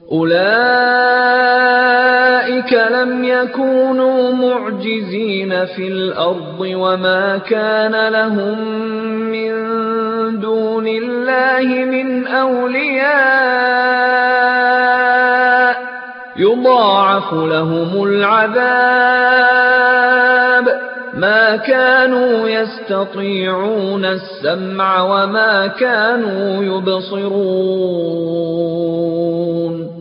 أولئك لم يكونوا معجزين في الأرض وما كان لهم من دون الله من أولياء يضاعف لهم العذاب ما كانوا يستطيعون السمع وما كانوا يبصرون